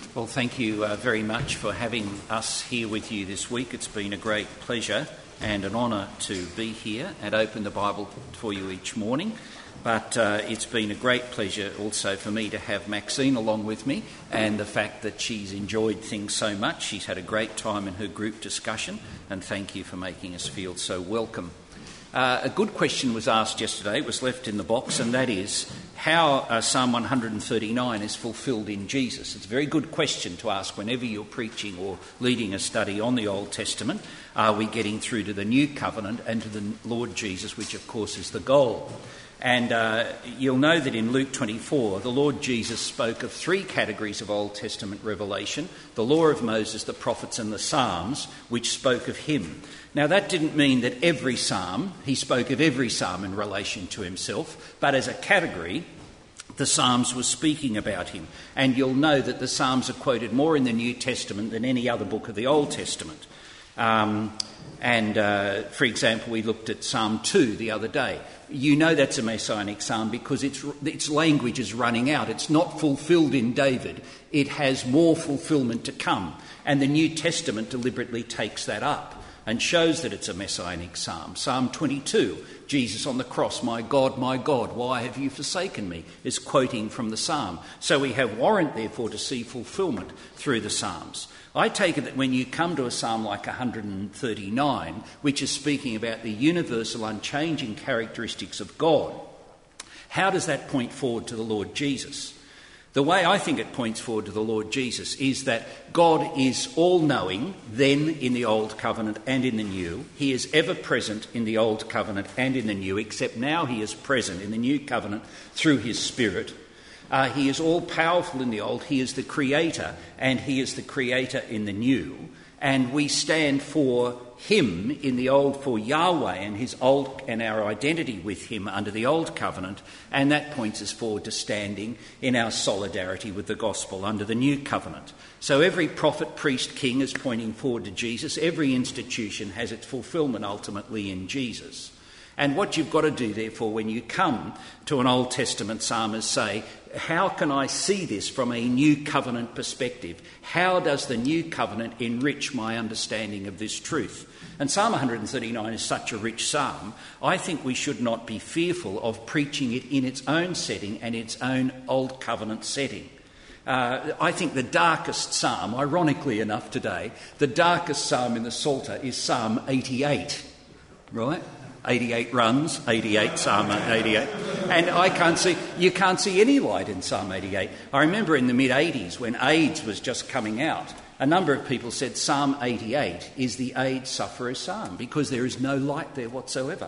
Well, thank you very much for having us here with you this week. It's been a great pleasure and an honour to be here and open the Bible for you each morning. But it's been a great pleasure also for me to have Maxine along with me, and the fact that she's enjoyed things so much. She's had a great time in her group discussion, and thank you for making us feel so welcome. A good question was asked yesterday, it was left in the box, and that is how Psalm 139 is fulfilled in Jesus. It's a very good question to ask whenever you're preaching or leading a study on the Old Testament. Are we getting through to the New Covenant and to the Lord Jesus, which of course is the goal? And you'll know that in Luke 24, the Lord Jesus spoke of three categories of Old Testament revelation: the law of Moses, the prophets and the Psalms, which spoke of him. Now, that didn't mean that every psalm, he spoke of every psalm in relation to himself, but as a category, the Psalms were speaking about him. And you'll know that the Psalms are quoted more in the New Testament than any other book of the Old Testament. For example, we looked at Psalm 2 the other day. You know that's a messianic psalm because its language is running out. It's not fulfilled in David. It has more fulfilment to come. And the New Testament deliberately takes that up and shows that it's a messianic psalm. Psalm 22, Jesus on the cross, my God, why have you forsaken me?" is quoting from the psalm. So we have warrant, therefore, to see fulfilment through the psalms. I take it that when you come to a psalm like 139, which is speaking about the universal, unchanging characteristics of God, how does that point forward to the Lord Jesus? The way I think it points forward to the Lord Jesus is that God is all-knowing then in the Old Covenant and in the New. He is ever present in the Old Covenant and in the New, except now he is present in the New Covenant through his Spirit. He is all-powerful in the Old. He is the Creator, and he is the Creator in the New. And we stand for him in the Old, for Yahweh and his old, and our identity with him under the Old Covenant, and that points us forward to standing in our solidarity with the gospel under the New Covenant. So every prophet, priest, king is pointing forward to Jesus. Every institution has its fulfilment ultimately in Jesus. And what you've got to do, therefore, when you come to an Old Testament psalm is say, how can I see this from a New Covenant perspective? How does the New Covenant enrich my understanding of this truth? And Psalm 139 is such a rich psalm, I think we should not be fearful of preaching it in its own setting and its own Old Covenant setting. I think the darkest psalm, ironically enough today, the darkest psalm in the Psalter is Psalm 88, right? 88 runs, 88, Psalm 88. And you can't see any light in Psalm 88. I remember in the mid-80s when AIDS was just coming out, a number of people said Psalm 88 is the AIDS sufferer's psalm because there is no light there whatsoever.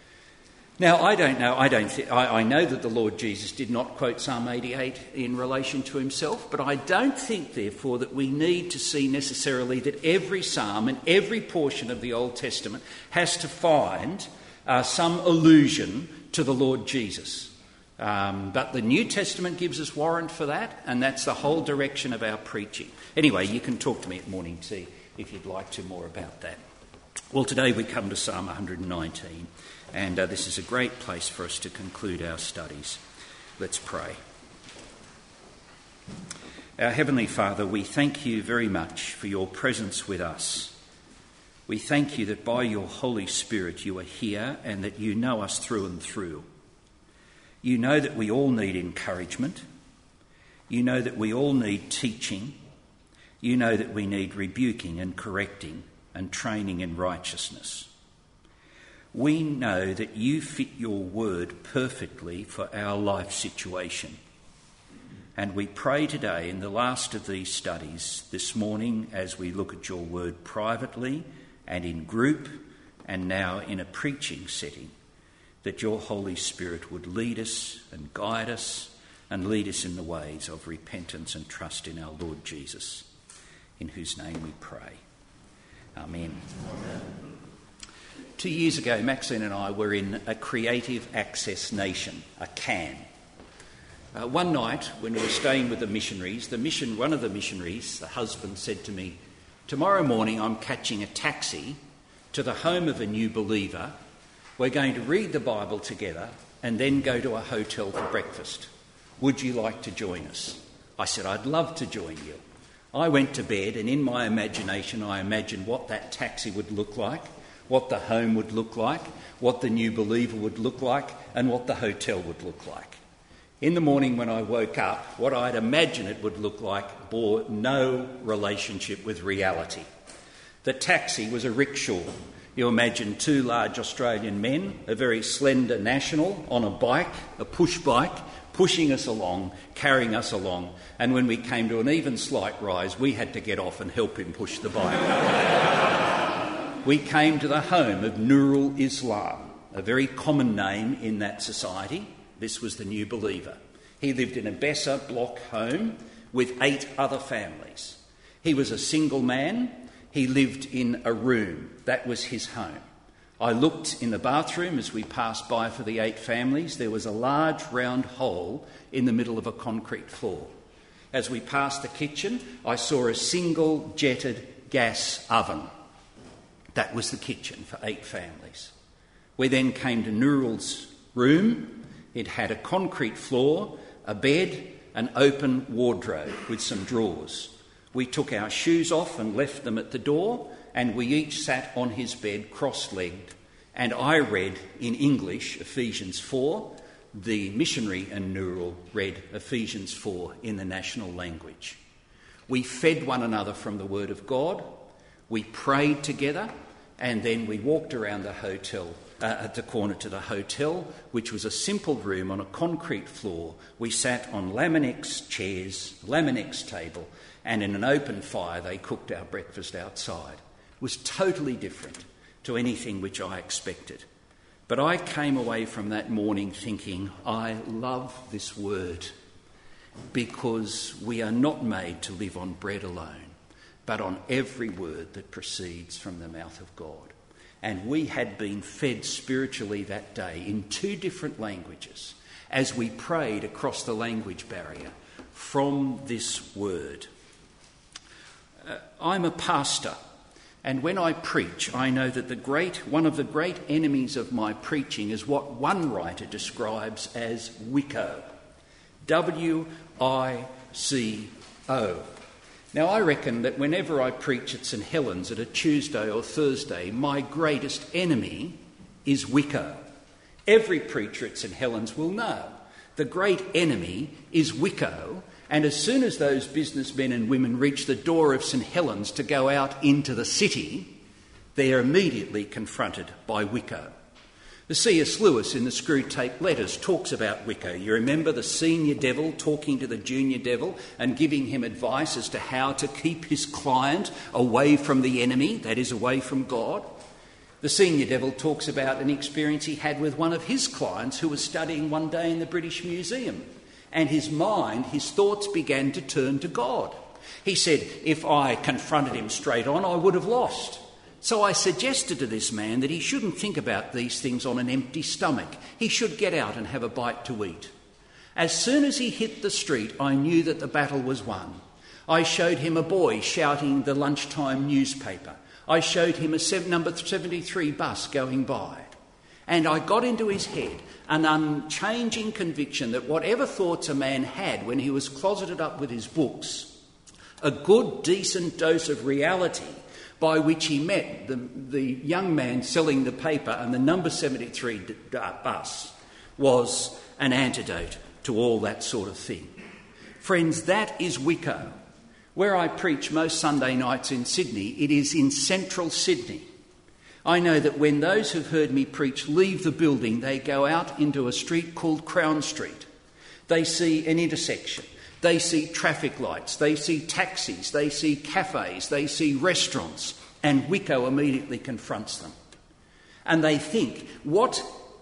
Now, I don't know. I know that the Lord Jesus did not quote Psalm 88 in relation to himself, but I don't think, therefore, that we need to see necessarily that every psalm and every portion of the Old Testament has to find some allusion to the Lord Jesus. But the New Testament gives us warrant for that, and that's the whole direction of our preaching. Anyway, you can talk to me at morning tea if you'd like to more about that. Well, today we come to Psalm 119, and this is a great place for us to conclude our studies. Let's pray. Our Heavenly Father, we thank you very much for your presence with us. We thank you that by your Holy Spirit you are here and that you know us through and through. You know that we all need encouragement. You know that we all need teaching. You know that we need rebuking and correcting and training in righteousness. We know that you fit your word perfectly for our life situation. And we pray today in the last of these studies this morning as we look at your word privately and in group and now in a preaching setting, that your Holy Spirit would lead us and guide us and lead us in the ways of repentance and trust in our Lord Jesus, in whose name we pray. Amen. Amen. 2 years ago, Maxine and I were in a Creative Access Nation, a CAN. One night, when we were staying with the missionaries, one of the missionaries, the husband, said to me, "Tomorrow morning I'm catching a taxi to the home of a new believer. We're going to read the Bible together and then go to a hotel for breakfast. Would you like to join us?" I said, "I'd love to join you." I went to bed, and in my imagination I imagined what that taxi would look like, what the home would look like, what the New Believer would look like, and what the hotel would look like. In the morning when I woke up, what I'd imagined it would look like bore no relationship with reality. The taxi was a rickshaw. You imagine two large Australian men, a very slender national on a bike, a push bike, pushing us along, carrying us along, and when we came to an even slight rise, we had to get off and help him push the bike. We came to the home of Nurul Islam, a very common name in that society. This was the New Believer. He lived in a Besser block home with 8 other families. He was a single man. He lived in a room. That was his home. I looked in the bathroom as we passed by for the 8 families. There was a large round hole in the middle of a concrete floor. As we passed the kitchen, I saw a single jetted gas oven. That was the kitchen for 8 families. We then came to Nurul's room. It had a concrete floor, a bed, an open wardrobe with some drawers. We took our shoes off and left them at the door, and we each sat on his bed cross-legged, and I read in English Ephesians 4. The missionary and Nurul read Ephesians 4 in the national language. We fed one another from the Word of God, we prayed together, and then we walked around the hotel, at the corner to the hotel, which was a simple room on a concrete floor. We sat on Laminex chairs, Laminex table, and in an open fire they cooked our breakfast outside. It was totally different to anything which I expected. But I came away from that morning thinking, I love this word, because we are not made to live on bread alone, but on every word that proceeds from the mouth of God. And we had been fed spiritually that day in 2 different languages as we prayed across the language barrier from this word. I'm a pastor, and when I preach, I know that one of the great enemies of my preaching is what one writer describes as wicco. W-I-C-O. Now, I reckon that whenever I preach at St Helens at a Tuesday or Thursday, my greatest enemy is wicco. Every preacher at St Helens will know the great enemy is wicco. And as soon as those businessmen and women reach the door of St Helens to go out into the city, they are immediately confronted by wicco. The C.S. Lewis in the Screwtape Letters talks about wicco. You remember the senior devil talking to the junior devil and giving him advice as to how to keep his client away from the enemy, that is, away from God. The senior devil talks about an experience he had with one of his clients who was studying one day in the British Museum. And his thoughts began to turn to God. He said, if I confronted him straight on, I would have lost. So I suggested to this man that he shouldn't think about these things on an empty stomach. He should get out and have a bite to eat. As soon as he hit the street, I knew that the battle was won. I showed him a boy shouting the lunchtime newspaper. I showed him a number 73 bus going by. And I got into his head an unchanging conviction that whatever thoughts a man had when he was closeted up with his books, a good, decent dose of reality by which he met the young man selling the paper and the number 73 bus was an antidote to all that sort of thing. Friends, that is wicco. Where I preach most Sunday nights in Sydney, it is in central Sydney. I know that when those who've heard me preach leave the building, they go out into a street called Crown Street. They see an intersection. They see traffic lights. They see taxis. They see cafes. They see restaurants. And wicco immediately confronts them. And they think, what,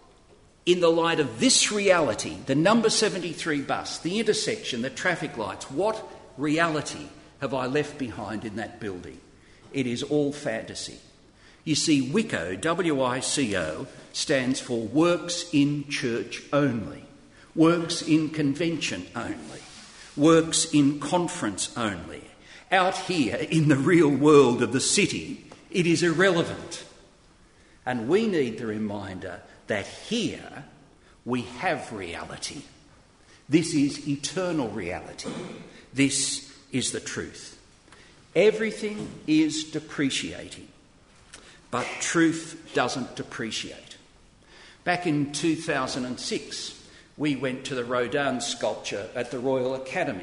in the light of this reality, the number 73 bus, the intersection, the traffic lights, what reality have I left behind in that building? It is all fantasy. You see, wicco, W-I-C-O, stands for works in church only, works in convention only, works in conference only. Out here in the real world of the city, it is irrelevant. And we need the reminder that here we have reality. This is eternal reality. This is the truth. Everything is depreciating, but truth doesn't depreciate. Back in 2006, we went to the Rodin sculpture at the Royal Academy.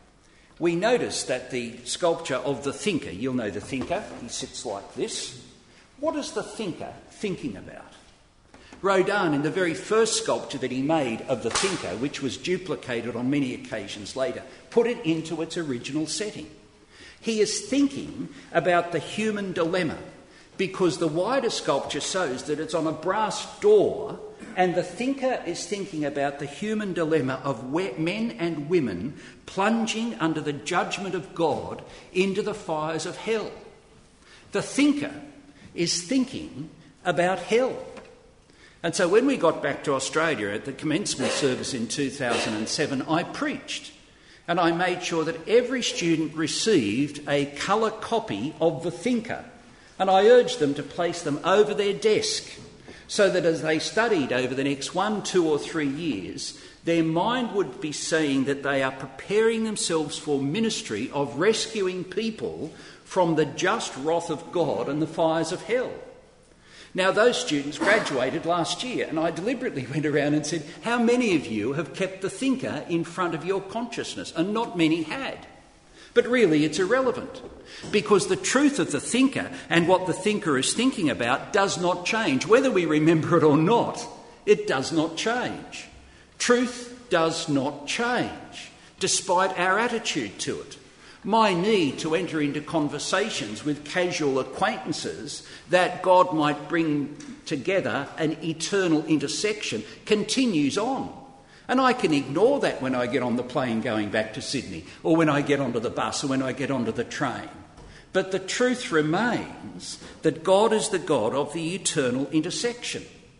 We noticed that the sculpture of the thinker, you'll know the thinker, he sits like this. What is the thinker thinking about? Rodin, in the very first sculpture that he made of the thinker, which was duplicated on many occasions later, put it into its original setting. He is thinking about the human dilemma, because the wider sculpture shows that it's on a brass door, and the thinker is thinking about the human dilemma of men and women plunging under the judgment of God into the fires of hell. The thinker is thinking about hell. And so when we got back to Australia at the commencement service in 2007, I preached, and I made sure that every student received a colour copy of The Thinker, and I urged them to place them over their desk so that as they studied over the next 1, 2 or 3 years, their mind would be saying that they are preparing themselves for ministry of rescuing people from the just wrath of God and the fires of hell. Now, those students graduated last year, and I deliberately went around and said, how many of you have kept the thinker in front of your consciousness? And not many had. But really, it's irrelevant, because the truth of the thinker and what the thinker is thinking about does not change. Whether we remember it or not, it does not change. Truth does not change, despite our attitude to it. My need to enter into conversations with casual acquaintances that God might bring together an eternal intersection continues on. And I can ignore that when I get on the plane going back to Sydney, or when I get onto the bus, or when I get onto the train. But the truth remains that God is the God of the eternal intersection.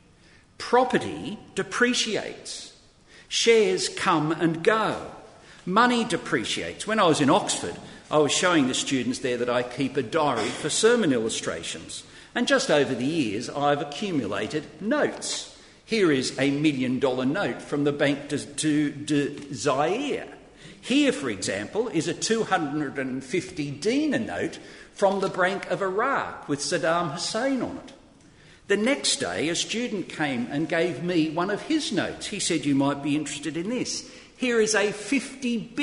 Property depreciates. Shares come and go. Money depreciates. When I was in Oxford, I was showing the students there that I keep a diary for sermon illustrations. And just over the years, I've accumulated notes. Here is $1 million note from the Banque de Zaire. Here, for example, is a 250 dinar note from the Bank of Iraq with Saddam Hussein on it. The next day, a student came and gave me one of his notes. He said, you might be interested in this. Here is a $50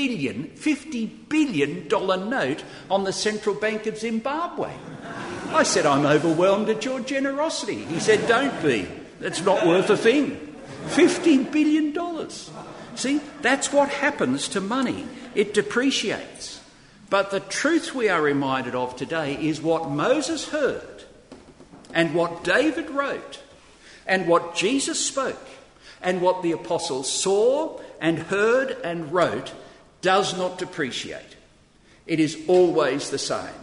billion note on the Central Bank of Zimbabwe. I said, I'm overwhelmed at your generosity. He said, don't be. That's not worth a thing. $50 billion. See, that's what happens to money. It depreciates. But the truth we are reminded of today is what Moses heard and what David wrote and what Jesus spoke and what the apostles saw and heard and wrote does not depreciate. It is always the same.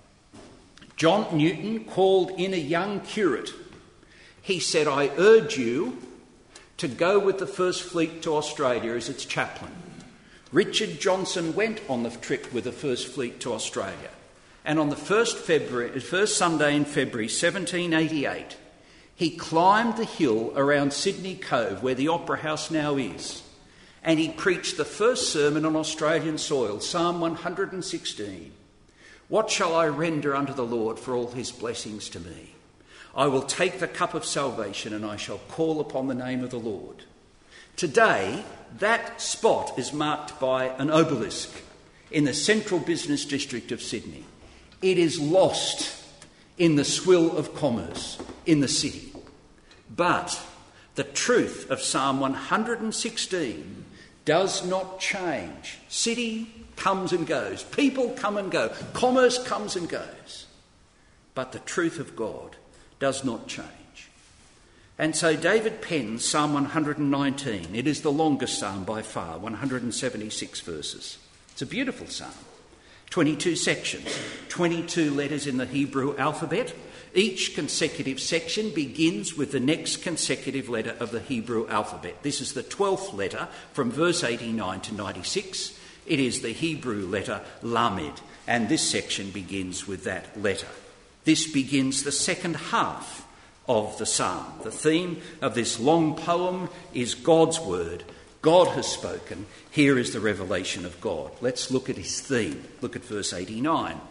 John Newton called in a young curate. He said, I urge you to go with the First Fleet to Australia as its chaplain. Richard Johnson went on the trip with the First Fleet to Australia. And on the first Sunday in February 1788, he climbed the hill around Sydney Cove, where the Opera House now is, and he preached the first sermon on Australian soil, Psalm 116. What shall I render unto the Lord for all his blessings to me? I will take the cup of salvation and I shall call upon the name of the Lord. Today, that spot is marked by an obelisk in the central business district of Sydney. It is lost in the swill of commerce in the city. But the truth of Psalm 116 does not change. City comes and goes. People come and go. Commerce comes and goes. But the truth of God does not change. And so David pens Psalm 119. It is the longest psalm by far, 176 verses. It's a beautiful psalm. 22 sections, 22 letters in the Hebrew alphabet. Each consecutive section begins with the next consecutive letter of the Hebrew alphabet. This is the 12th letter from verse 89 to 96. It is the Hebrew letter Lamed, and this section begins with that letter. This begins the second half of the psalm. The theme of this long poem is God's word. God has spoken. Here is the revelation of God. Let's look at his theme. Look at verse 89.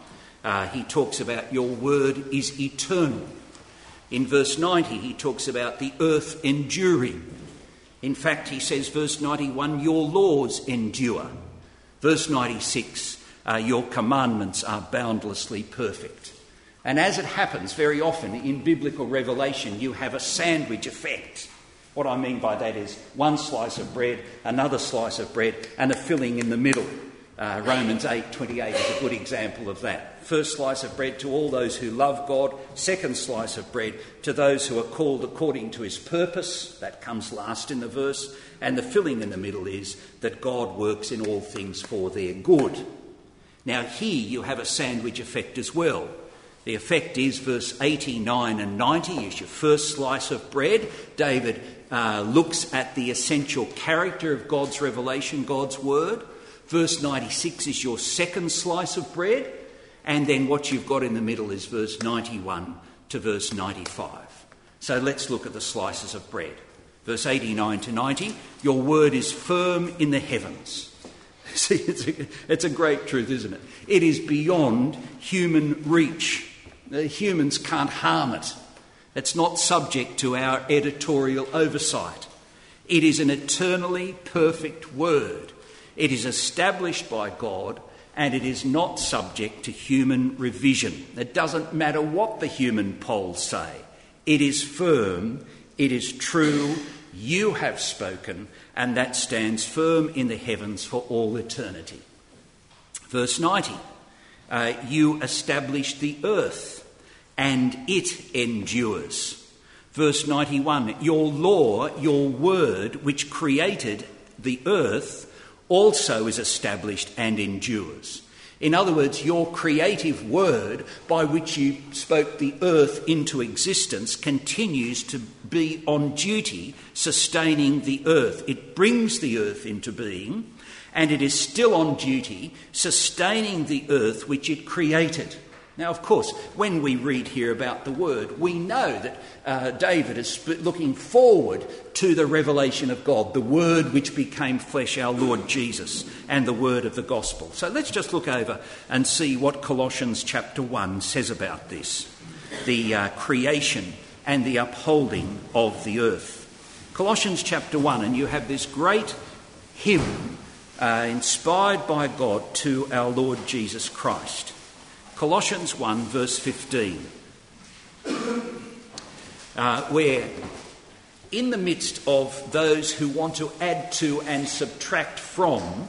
He talks about your word is eternal. In verse 90, he talks about the earth enduring. In fact, he says, verse 91, your laws endure. Verse 96, your commandments are boundlessly perfect. And as it happens very often in biblical revelation, you have a sandwich effect. What I mean by that is one slice of bread, another slice of bread, and a filling in the middle. Romans 8:28 is a good example of that. First slice of bread to all those who love God. Second slice of bread to those who are called according to his purpose. That comes last in the verse. And the filling in the middle is that God works in all things for their good. Now here you have a sandwich effect as well. The effect is verse 89 and 90 is your first slice of bread. David looks at the essential character of God's revelation, God's word. Verse 96 is your second slice of bread. And then what you've got in the middle is verse 91 to verse 95. So let's look at the slices of bread. Verse 89 to 90, your word is firm in the heavens. See, it's a great truth, isn't it? It is beyond human reach. Humans can't harm it. It's not subject to our editorial oversight. It is an eternally perfect word. It is established by God, and it is not subject to human revision. It doesn't matter what the human polls say. It is firm, it is true, you have spoken, and that stands firm in the heavens for all eternity. Verse 90, you established the earth, and it endures. Verse 91, your law, your word, which created the earth, also is established and endures. In other words, your creative word by which you spoke the earth into existence continues to be on duty sustaining the earth. It brings the earth into being, and it is still on duty sustaining the earth which it created. Now, of course, when we read here about the word, we know that David is looking forward to the revelation of God, the word which became flesh, our Lord Jesus, and the word of the gospel. So let's just look over and see what Colossians chapter 1 says about this, the creation and the upholding of the earth. Colossians chapter 1, and you have this great hymn inspired by God to our Lord Jesus Christ. Colossians 1 verse 15, where in the midst of those who want to add to and subtract from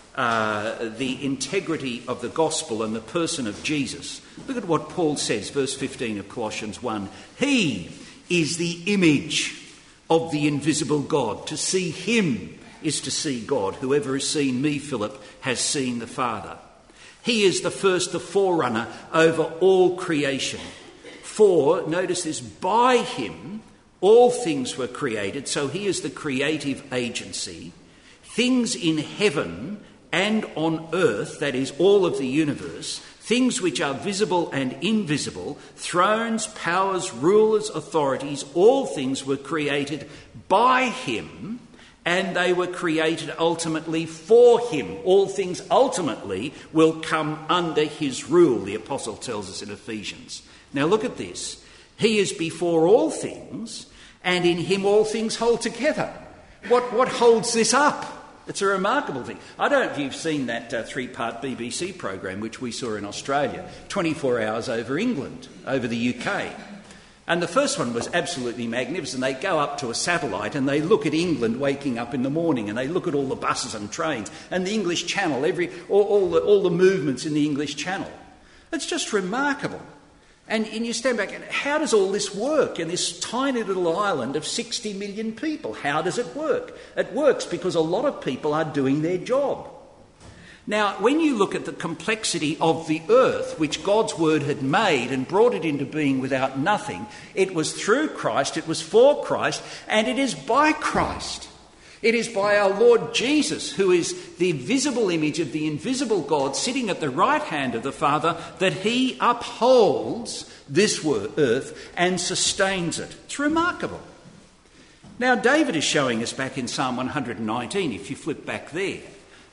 the integrity of the gospel and the person of Jesus, look at what Paul says, verse 15 of Colossians 1. He is the image of the invisible God. To see him is to see God. Whoever has seen me, Philip, has seen the Father. He is the first, the forerunner over all creation. For, notice this, by him all things were created, so he is the creative agency. Things in heaven and on earth, that is all of the universe, things which are visible and invisible, thrones, powers, rulers, authorities, all things were created by him, and they were created ultimately for him. All things ultimately will come under his rule, the apostle tells us in Ephesians. Now look at this. He is before all things, and in him all things hold together. What holds this up? It's a remarkable thing. I don't know if you've seen that three-part BBC program which we saw in Australia, 24 hours over England, over the UK. And the first one was absolutely magnificent. They go up to a satellite and they look at England waking up in the morning, and they look at all the buses and trains and the English Channel, all the movements in the English Channel. It's just remarkable. And you stand back and how does all this work in this tiny little island of 60 million people? How does it work? It works because a lot of people are doing their job. Now, when you look at the complexity of the earth, which God's word had made and brought it into being without nothing, it was through Christ, it was for Christ, and it is by Christ. It is by our Lord Jesus, who is the visible image of the invisible God sitting at the right hand of the Father, that he upholds this earth and sustains it. It's remarkable. Now, David is showing us back in Psalm 119, if you flip back there,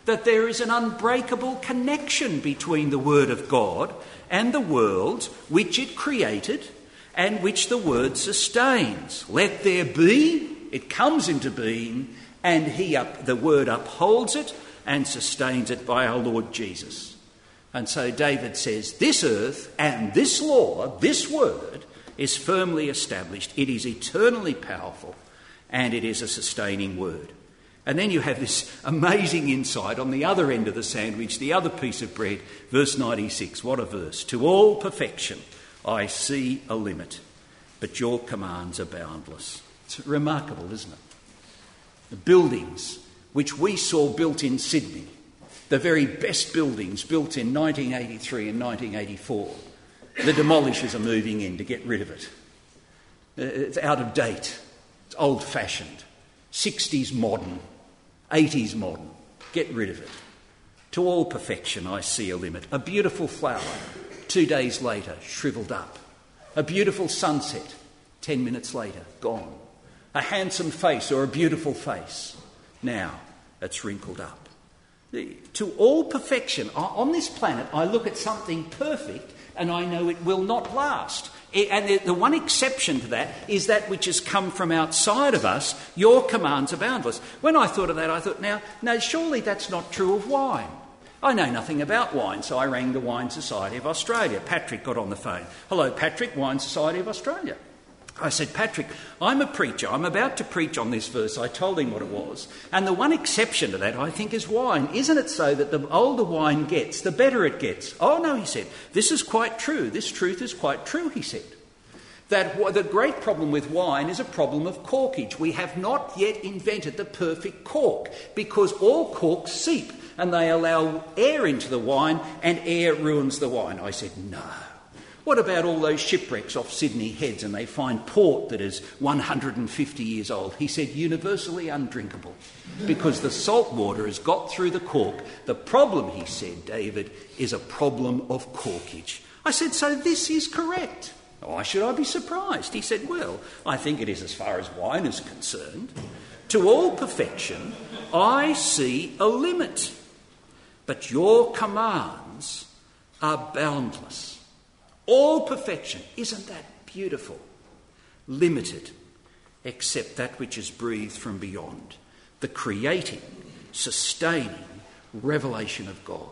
that there is an unbreakable connection between the Word of God and the world which it created and which the Word sustains. Let there be, it comes into being, and the Word upholds it and sustains it by our Lord Jesus. And so David says, this earth and this law, this Word, is firmly established. It is eternally powerful, and it is a sustaining Word. And then you have this amazing insight on the other end of the sandwich, the other piece of bread, verse 96. What a verse. To all perfection I see a limit, but your commands are boundless. It's remarkable, isn't it? The buildings which we saw built in Sydney, the very best buildings built in 1983 and 1984, the demolishers are moving in to get rid of it. It's out of date. It's old-fashioned. 60s modern. 80s modern. Get rid of it. To all perfection I see a limit. A beautiful flower, 2 days later, shriveled up. A beautiful sunset, 10 minutes later, gone. A handsome face or a beautiful face, now it's wrinkled up. To all perfection, on this planet I look at something perfect and I know it will not last. And the one exception to that is that which has come from outside of us. Your commands are boundless. When I thought of that, I thought, no, surely that's not true of wine. I know nothing about wine, so I rang the Wine Society of Australia. Patrick got on the phone. Hello, Patrick, Wine Society of Australia. I said, Patrick, I'm a preacher. I'm about to preach on this verse. I told him what it was. And the one exception to that, I think, is wine. Isn't it so that the older wine gets, the better it gets? Oh, no, he said, this is quite true. This truth is quite true, he said. That the great problem with wine is a problem of corkage. We have not yet invented the perfect cork because all corks seep and they allow air into the wine and air ruins the wine. I said, no. What about all those shipwrecks off Sydney Heads and they find port that is 150 years old? He said, universally undrinkable because the salt water has got through the cork. The problem, he said, David, is a problem of corkage. I said, so this is correct. Why should I be surprised? He said, well, I think it is as far as wine is concerned. To all perfection, I see a limit, but your commands are boundless. All perfection, isn't that beautiful? Limited, except that which is breathed from beyond, the creating, sustaining revelation of God.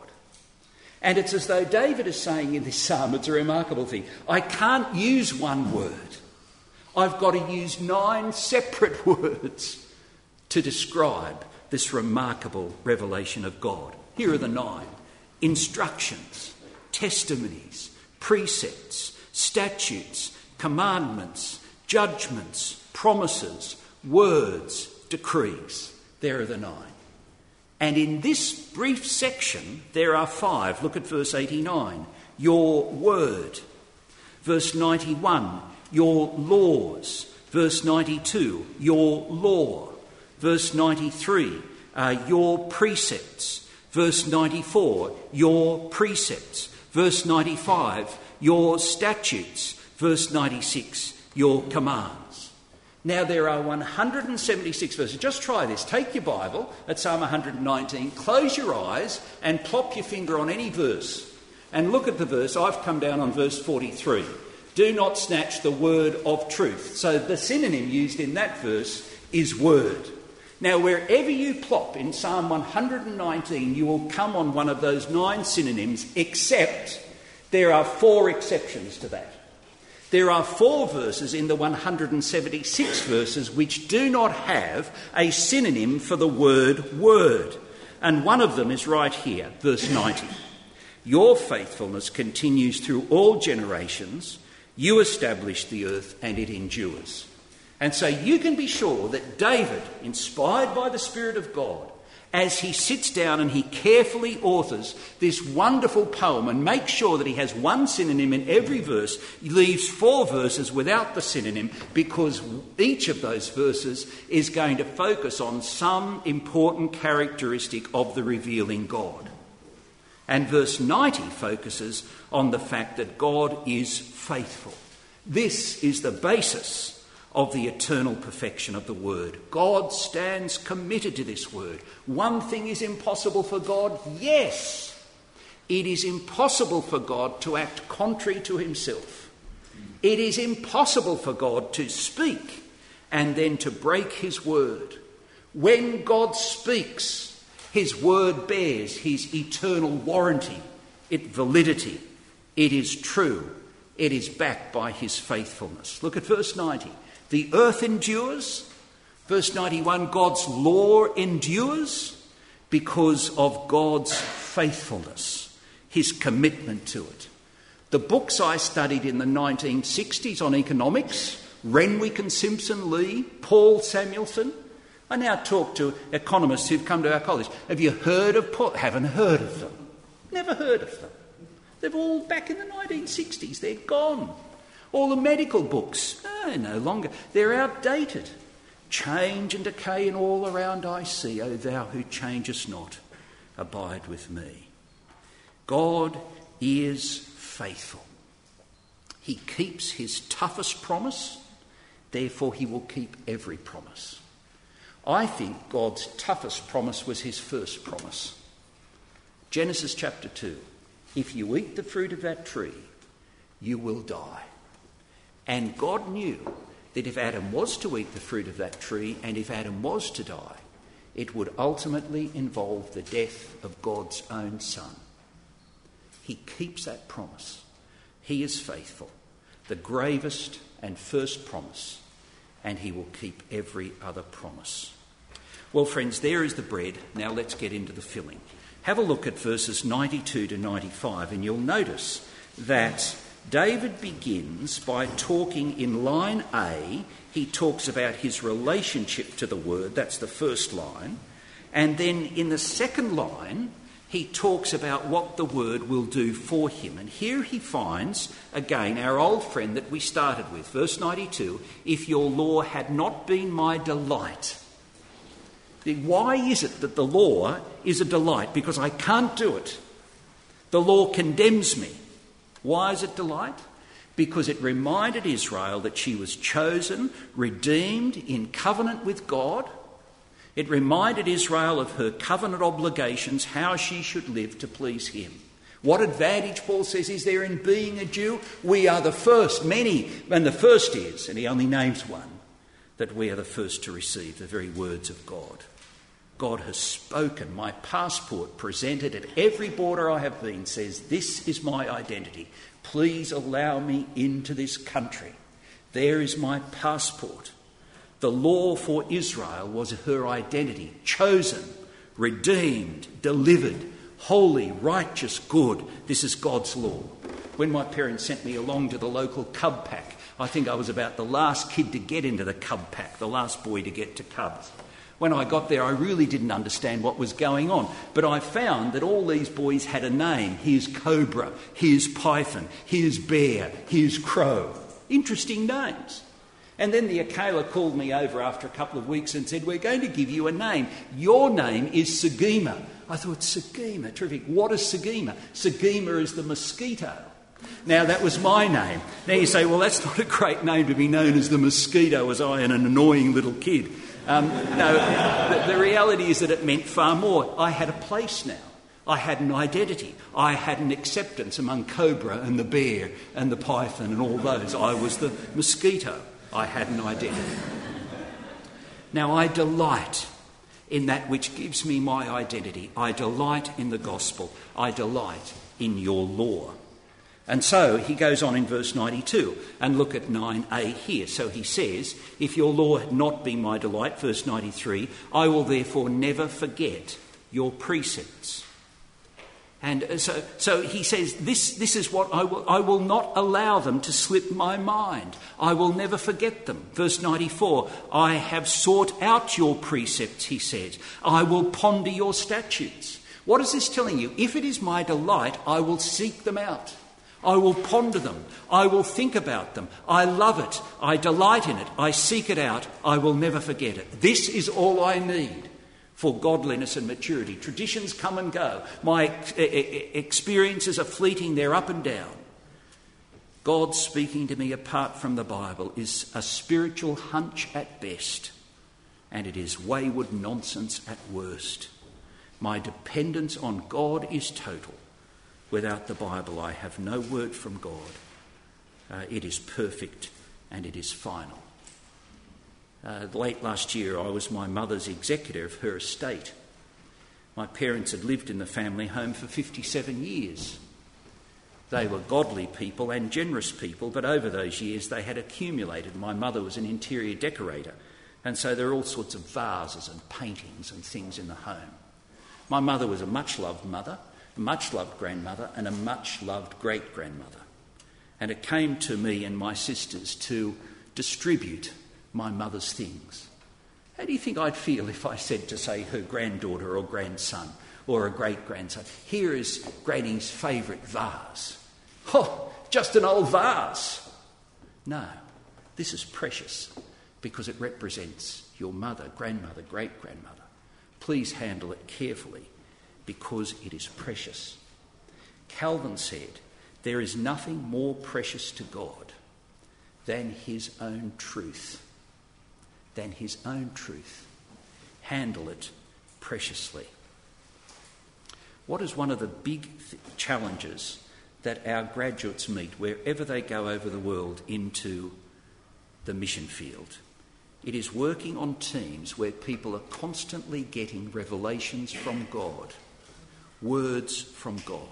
And it's as though David is saying in this psalm, it's a remarkable thing, I can't use one word. I've got to use 9 separate words to describe this remarkable revelation of God. Here are the 9. Instructions, testimonies, precepts, statutes, commandments, judgments, promises, words, decrees. There are the 9. And in this brief section, there are 5. Look at verse 89. Your word. Verse 91. Your laws. Verse 92. Your law. Verse 93. Your precepts. Verse 94. Your precepts. Verse 95. Your statutes. Verse 96. Your commands. Now there are 176 verses. Just try this. Take your Bible at Psalm 119, close your eyes and plop your finger on any verse. And look at the verse. I've come down on verse 43. Do not snatch the word of truth. So the synonym used in that verse is word. Now wherever you plop in Psalm 119, you will come on one of those 9 synonyms, except there are 4 exceptions to that. There are 4 verses in the 176 verses which do not have a synonym for the word word. And one of them is right here, verse 90. Your faithfulness continues through all generations. You established the earth and it endures. And so you can be sure that David, inspired by the Spirit of God, as he sits down and he carefully authors this wonderful poem and makes sure that he has one synonym in every verse, he leaves 4 verses without the synonym because each of those verses is going to focus on some important characteristic of the revealing God. And verse 90 focuses on the fact that God is faithful. This is the basis of the eternal perfection of the Word. God stands committed to this Word. One thing is impossible for God, yes. It is impossible for God to act contrary to himself. It is impossible for God to speak and then to break his word. When God speaks, his word bears his eternal warranty, its validity. It is true. It is backed by his faithfulness. Look at verse 90. The earth endures. Verse 91, God's law endures because of God's faithfulness, his commitment to it. The books I studied in the 1960s on economics, Renwick and Simpson Lee, Paul Samuelson. I now talk to economists who've come to our college. Have you heard of Paul? Haven't heard of them. Never heard of them. They're all back in the 1960s. They're gone. All the medical books, no longer. They're outdated. Change and decay in all around I see. O thou who changest not, abide with me. God is faithful. He keeps his toughest promise, therefore he will keep every promise. I think God's toughest promise was his first promise. Genesis chapter 2. If you eat the fruit of that tree, you will die. And God knew that if Adam was to eat the fruit of that tree and if Adam was to die, it would ultimately involve the death of God's own son. He keeps that promise. He is faithful, the gravest and first promise, and he will keep every other promise. Well, friends, there is the bread. Now let's get into the filling. Have a look at verses 92 to 95, and you'll notice that David begins by talking in line A. He talks about his relationship to the word. That's the first line. And then in the second line, he talks about what the word will do for him. And here he finds, again, our old friend that we started with. Verse 92, if your law had not been my delight. Why is it that the law is a delight? Because I can't do it. The law condemns me. Why is it delight? Because it reminded Israel that she was chosen, redeemed, in covenant with God. It reminded Israel of her covenant obligations, how she should live to please him. What advantage, Paul says, is there in being a Jew? We are the first, many, and the first is, and he only names one, that we are the first to receive the very words of God. God has spoken. My passport presented at every border I have been says, this is my identity. Please allow me into this country. There is my passport. The law for Israel was her identity, chosen, redeemed, delivered, holy, righteous, good. This is God's law. When my parents sent me along to the local cub pack, I think I was about the last kid to get into the cub pack, the last boy to get to cubs. When I got there, I really didn't understand what was going on. But I found that all these boys had a name. Here's Cobra, here's Python, here's Bear, here's Crow. Interesting names. And then the Akela called me over after a couple of weeks and said, we're going to give you a name. Your name is Sagima. I thought, Sagima, terrific. What is Sagima? Sagima is the mosquito. Now, that was my name. Now you say, well, that's not a great name to be known as the mosquito, as I am an annoying little kid. No, the reality is that it meant far more. I had a place now. I had an identity. I had an acceptance among Cobra and the Bear and the Python and all those. I was the mosquito. I had an identity. Now, I delight in that which gives me my identity. I delight in the gospel. I delight in your law. And so he goes on in verse 92, and look at 9a here. So he says, if your law had not been my delight, verse 93, I will therefore never forget your precepts. And so he says, this is what I will not allow them to slip my mind. I will never forget them. Verse 94, I have sought out your precepts, he says. I will ponder your statutes. What is this telling you? If it is my delight, I will seek them out. I will ponder them. I will think about them. I love it. I delight in it. I seek it out. I will never forget it. This is all I need for godliness and maturity. Traditions come and go. My experiences are fleeting. They're up and down. God speaking to me apart from the Bible is a spiritual hunch at best, and it is wayward nonsense at worst. My dependence on God is total. Without the Bible, I have no word from God. It is perfect and it is final. Late last year, I was my mother's executor of her estate. My parents had lived in the family home for 57 years. They were godly people and generous people, but over those years they had accumulated. My mother was an interior decorator, and so there are all sorts of vases and paintings and things in the home. My mother was a much-loved mother, a much-loved grandmother, and a much-loved great-grandmother. And it came to me and my sisters to distribute my mother's things. How do you think I'd feel if I said to, say, her granddaughter or grandson or a great-grandson, here is Granny's favourite vase? Oh, just an old vase. No, this is precious because it represents your mother, grandmother, great-grandmother. Please handle it carefully because it is precious. Calvin said, there is nothing more precious to God than his own truth. Than his own truth. Handle it preciously. What is one of the big challenges that our graduates meet wherever they go over the world into the mission field? It is working on teams where people are constantly getting revelations from God, words from God.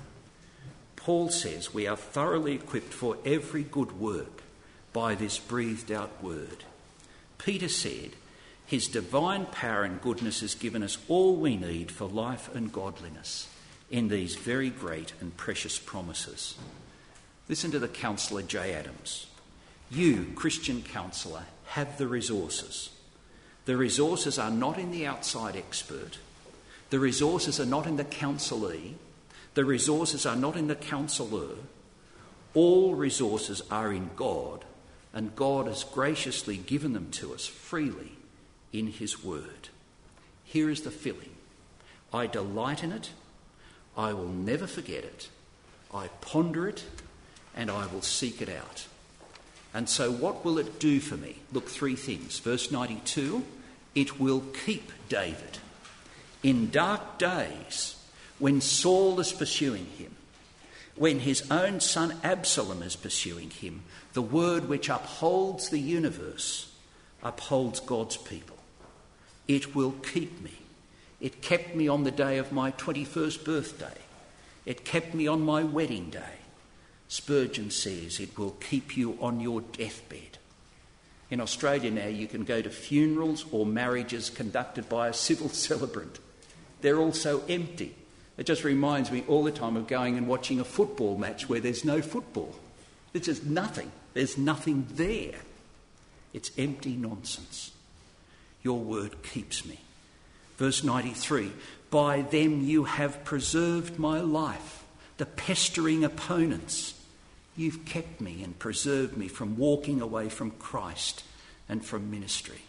Paul says we are thoroughly equipped for every good work by this breathed out word. Peter said, his divine power and goodness has given us all we need for life and godliness in these very great and precious promises. Listen to the counsellor J. Adams. You, Christian counsellor, have the resources. The resources are not in the outside expert. The resources are not in the counsellee. The resources are not in the counsellor. All resources are in God, and God has graciously given them to us freely in his word. Here is the filling. I delight in it. I will never forget it. I ponder it, and I will seek it out. And so what will it do for me? Look, three things. Verse 92, it will keep David. In dark days, when Saul is pursuing him, when his own son Absalom is pursuing him, the word which upholds the universe upholds God's people. It will keep me. It kept me on the day of my 21st birthday. It kept me on my wedding day. Spurgeon says it will keep you on your deathbed. In Australia now you can go to funerals or marriages conducted by a civil celebrant. They're all so empty. It just reminds me all the time of going and watching a football match where there's no football. There's just nothing. There's nothing there. It's empty nonsense. Your word keeps me. Verse 93, by them you have preserved my life, the pestering opponents. You've kept me and preserved me from walking away from Christ and from ministry.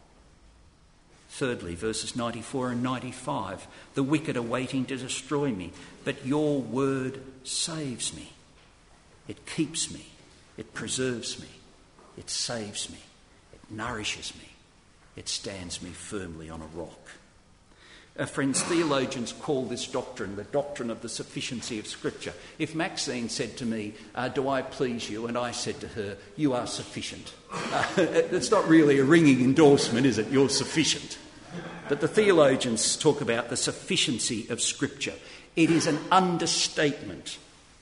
Thirdly, verses 94 and 95, the wicked are waiting to destroy me, but your word saves me. It keeps me. It preserves me. It saves me. It nourishes me. It stands me firmly on a rock. Friends, theologians call this doctrine the doctrine of the sufficiency of Scripture. If Maxine said to me, do I please you? And I said to her, you are sufficient. It's not really a ringing endorsement, is it? You're sufficient. But the theologians talk about the sufficiency of Scripture. It is an understatement.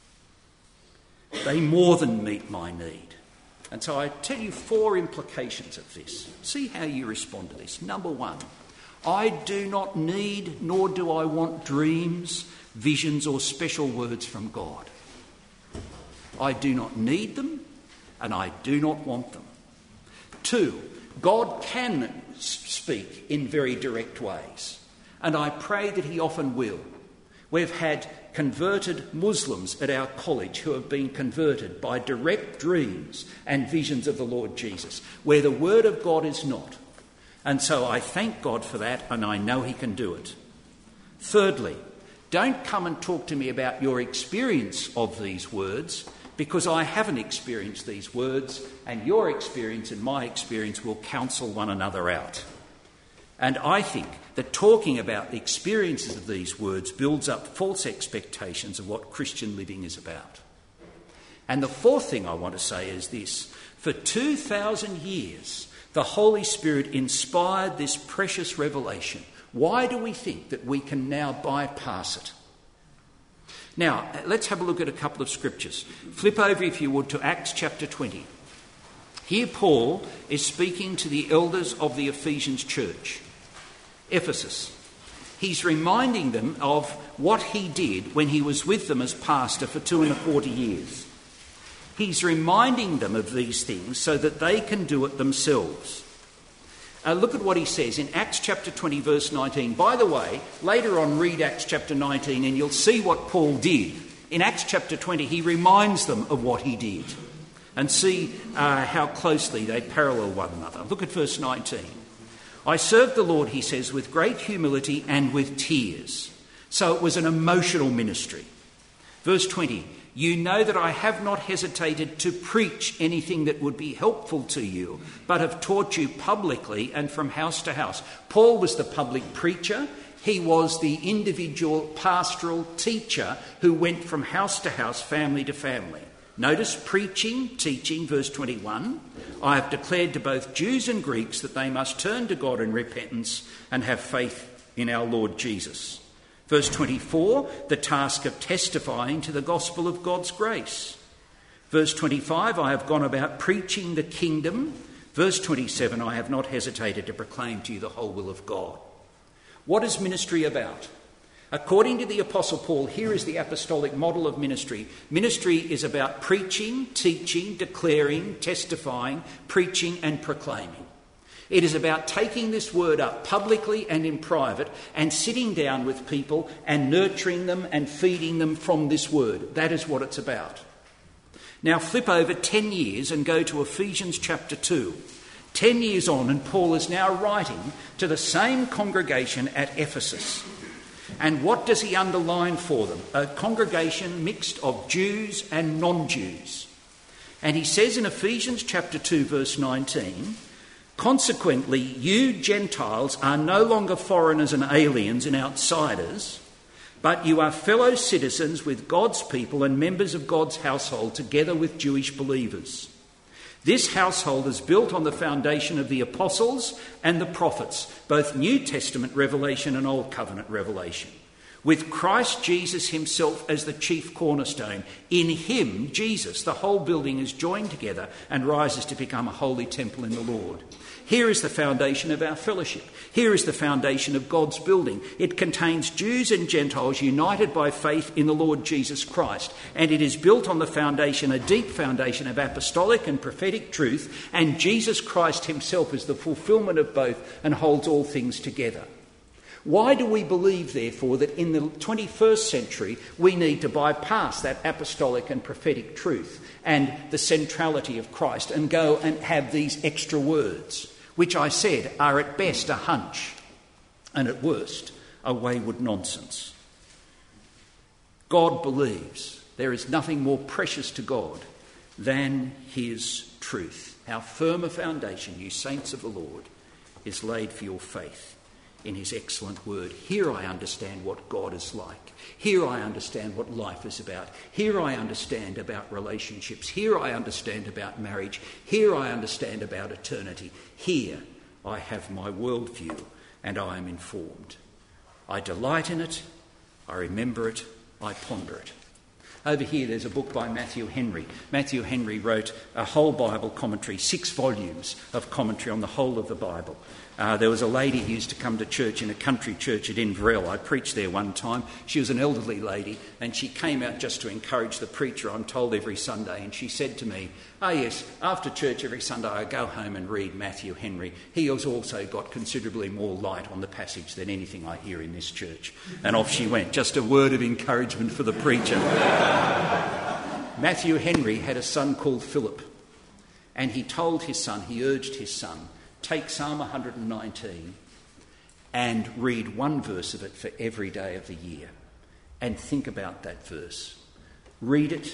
They more than meet my need. And so I tell you four implications of this. See how you respond to this. Number one, I do not need nor do I want dreams, visions or special words from God. I do not need them and I do not want them. Two, God can speak in very direct ways, and I pray that he often will. We've had converted Muslims at our college who have been converted by direct dreams and visions of the Lord Jesus, where the word of God is not. And so I thank God for that, and I know he can do it. Thirdly, don't come and talk to me about your experience of these words. because I haven't experienced these words, and your experience and my experience will cancel one another out. And I think that talking about the experiences of these words builds up false expectations of what Christian living is about. And the fourth thing I want to say is this. For 2,000 years, the Holy Spirit inspired this precious revelation. Why do we think that we can now bypass it? Now, let's have a look at a couple of scriptures. Flip over, if you would, to Acts chapter 20. Here Paul is speaking to the elders of the Ephesians church, Ephesus. He's reminding them of what he did when he was with them as pastor for 2.25 years. He's reminding them of these things so that they can do it themselves. Look at what he says in Acts chapter 20, verse 19. By the way, later on read Acts chapter 19 and you'll see what Paul did. In Acts chapter 20, he reminds them of what he did. And see how closely they parallel one another. Look at verse 19. I served the Lord, he says, with great humility and with tears. So it was an emotional ministry. Verse 20. You know that I have not hesitated to preach anything that would be helpful to you, but have taught you publicly and from house to house. Paul was the public preacher. He was the individual pastoral teacher who went from house to house, family to family. Notice preaching, teaching, verse 21. I have declared to both Jews and Greeks that they must turn to God in repentance and have faith in our Lord Jesus. Verse 24, the task of testifying to the gospel of God's grace. Verse 25, I have gone about preaching the kingdom. Verse 27, I have not hesitated to proclaim to you the whole will of God. What is ministry about? According to the Apostle Paul, here is the apostolic model of ministry. Ministry is about preaching, teaching, declaring, testifying, preaching and proclaiming. It is about taking this word up publicly and in private and sitting down with people and nurturing them and feeding them from this word. That is what it's about. Now flip over 10 years and go to Ephesians chapter 2. 10 years on, and Paul is now writing to the same congregation at Ephesus. And what does he underline for them? A congregation mixed of Jews and non-Jews. And he says in Ephesians chapter 2 verse 19... Consequently, you Gentiles are no longer foreigners and aliens and outsiders, but you are fellow citizens with God's people and members of God's household together with Jewish believers. This household is built on the foundation of the apostles and the prophets, both New Testament revelation and Old Covenant revelation, with Christ Jesus himself as the chief cornerstone. In him, Jesus, the whole building is joined together and rises to become a holy temple in the Lord. Here is the foundation of our fellowship. Here is the foundation of God's building. It contains Jews and Gentiles united by faith in the Lord Jesus Christ. And it is built on the foundation, a deep foundation of apostolic and prophetic truth. And Jesus Christ himself is the fulfilment of both and holds all things together. Why do we believe, therefore, that in the 21st century we need to bypass that apostolic and prophetic truth and the centrality of Christ and go and have these extra words, which I said are at best a hunch and at worst a wayward nonsense? God believes there is nothing more precious to God than his truth. How firm a foundation, you saints of the Lord, is laid for your faith in his excellent word. Here I understand what God is like. Here I understand what life is about. Here I understand about relationships. Here I understand about marriage. Here I understand about eternity. Here I have my worldview and I am informed. I delight in it. I remember it. I ponder it. Over here there's a book by Matthew Henry. Matthew Henry wrote a whole Bible commentary, 6 volumes of commentary on the whole of the Bible. There was a lady who used to come to church in a country church at Inverell. I preached there one time. She was an elderly lady and she came out just to encourage the preacher, I'm told, every Sunday. And she said to me, "Oh yes, after church every Sunday I go home and read Matthew Henry. He has also got considerably more light on the passage than anything I hear in this church." And off she went. Just a word of encouragement for the preacher. Matthew Henry had a son called Philip. And he told his son, he urged his son, take Psalm 119 and read one verse of it for every day of the year and think about that verse. Read it,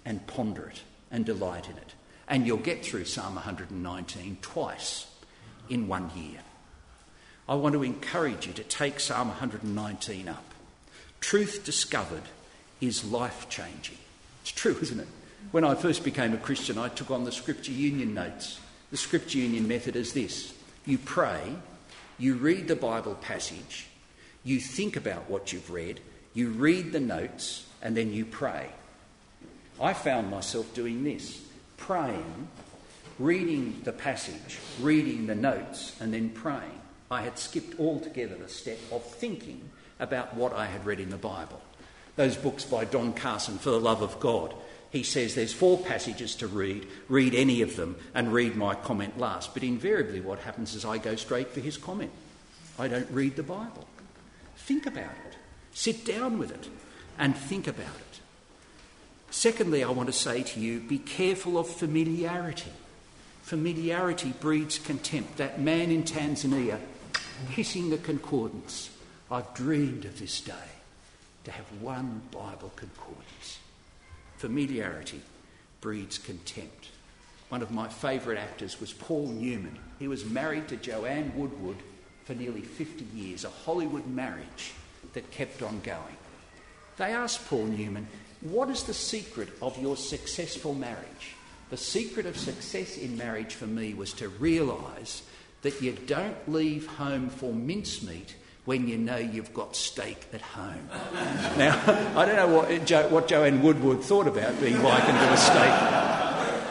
and ponder it and delight in it. And you'll get through Psalm 119 twice in 1 year. I want to encourage you to take Psalm 119 up. Truth discovered is life-changing. It's true, isn't it? When I first became a Christian, I took on the Scripture Union notes. The Scripture Union method is this. You pray, you read the Bible passage, you think about what you've read, you read the notes, and then you pray. I found myself doing this, praying, reading the passage, reading the notes, and then praying. I had skipped altogether the step of thinking about what I had read in the Bible. Those books by Don Carson, For the Love of God, he says there's 4 passages to read any of them, and read my comment last. But invariably what happens is I go straight for his comment. I don't read the Bible. Think about it. Sit down with it and think about it. Secondly, I want to say to you, be careful of familiarity. Familiarity breeds contempt. That man in Tanzania hissing the concordance. I've dreamed of this day, to have one Bible concordance. Familiarity breeds contempt. One of my favourite actors was Paul Newman. He was married to Joanne Woodward for nearly 50 years, a Hollywood marriage that kept on going. They asked Paul Newman, what is the secret of your successful marriage? The secret of success in marriage for me was to realise that you don't leave home for mincemeat when you know you've got steak at home. Now, I don't know what Joanne Woodward thought about being likened to a steak.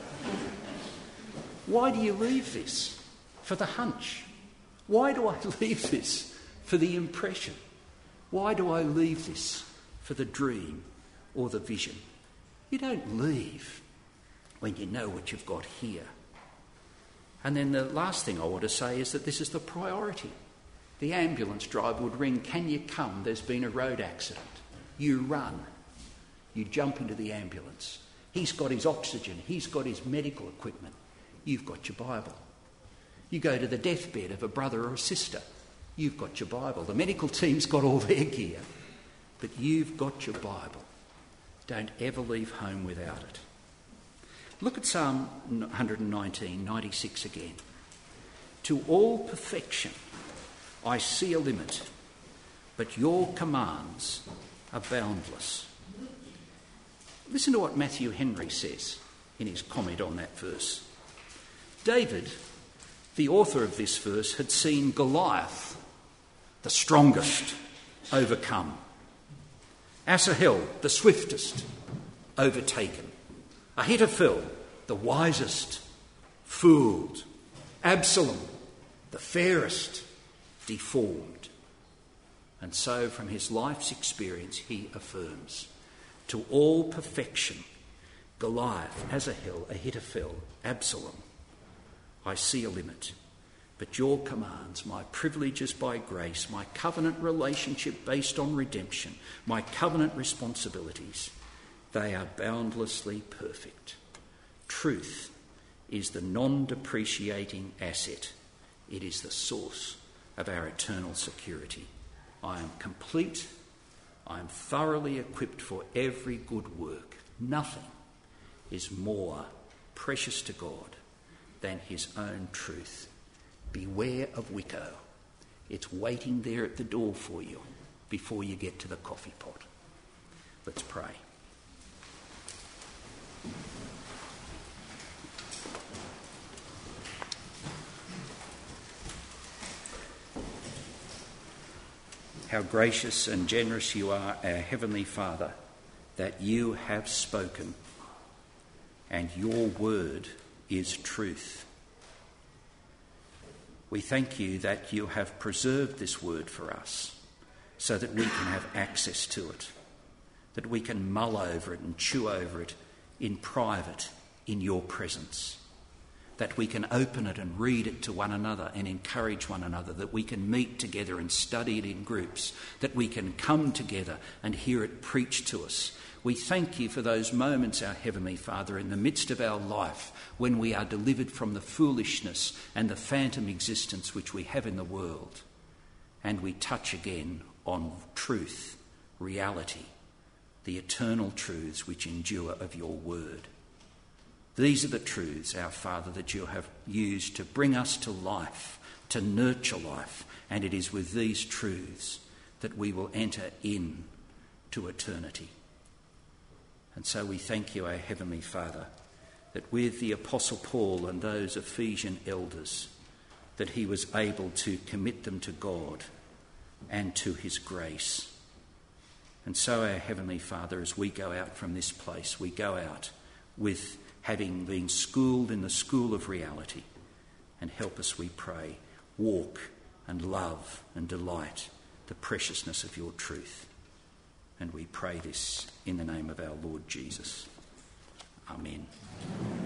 Why do you leave this? For the hunch. Why do I leave this? For the impression. Why do I leave this? For the dream or the vision. You don't leave when you know what you've got here. And then the last thing I want to say is that this is the priority. The ambulance driver would ring, can you come? There's been a road accident. You run. You jump into the ambulance. He's got his oxygen. He's got his medical equipment. You've got your Bible. You go to the deathbed of a brother or a sister. You've got your Bible. The medical team's got all their gear. But you've got your Bible. Don't ever leave home without it. Look at Psalm 119, 96 again. To all perfection I see a limit, but your commands are boundless. Listen to what Matthew Henry says in his comment on that verse. David, the author of this verse, had seen Goliath, the strongest, overcome. Asahel, the swiftest, overtaken. Ahithophel, the wisest, fooled. Absalom, the fairest, deformed. And so from his life's experience he affirms, to all perfection, Goliath, Asahel, Ahithophel, Absalom, I see a limit. But your commands, my privileges by grace, my covenant relationship based on redemption, my covenant responsibilities, they are boundlessly perfect. Truth is the non-depreciating asset. It is the source of our eternal security. I am complete. I am thoroughly equipped for every good work. Nothing is more precious to God than his own truth. Beware of Wico. It's waiting there at the door for you before you get to the coffee pot. Let's pray. How gracious and generous you are, our Heavenly Father, that you have spoken and your word is truth. We thank you that you have preserved this word for us so that we can have access to it, that we can mull over it and chew over it in private in your presence, that we can open it and read it to one another and encourage one another, that we can meet together and study it in groups, that we can come together and hear it preached to us. We thank you for those moments, our Heavenly Father, in the midst of our life when we are delivered from the foolishness and the phantom existence which we have in the world, and we touch again on truth, reality, the eternal truths which endure of your word. These are the truths, our Father, that you have used to bring us to life, to nurture life, and it is with these truths that we will enter in to eternity. And so we thank you, our Heavenly Father, that with the Apostle Paul and those Ephesian elders, that he was able to commit them to God and to his grace. And so, our Heavenly Father, as we go out from this place, we go out with having been schooled in the school of reality. And help us, we pray, walk and love and delight the preciousness of your truth. And we pray this in the name of our Lord Jesus. Amen.